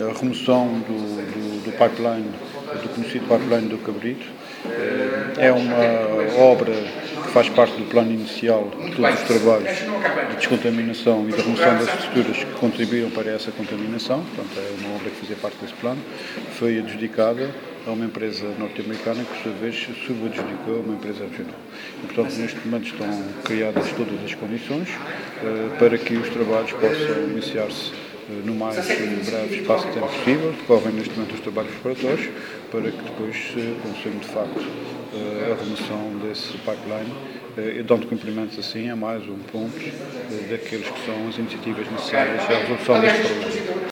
a remoção do pipeline, do conhecido pipeline do Cabrito. É uma obra que faz parte do plano inicial de todos os trabalhos de descontaminação e de remoção das estruturas que contribuíram para essa contaminação. Portanto, é uma obra que fazia parte desse plano. Foi adjudicada a uma empresa norte-americana que, por sua vez, subadjudicou a uma empresa regional. E, portanto, neste momento estão criadas todas as condições para que os trabalhos possam iniciar-se no mais breve espaço de tempo possível. Decorrem neste momento os trabalhos preparatórios para que depois se consuma de facto a remoção desse pipeline, dando cumprimento assim a mais um ponto daqueles que são as iniciativas necessárias à resolução deste problema.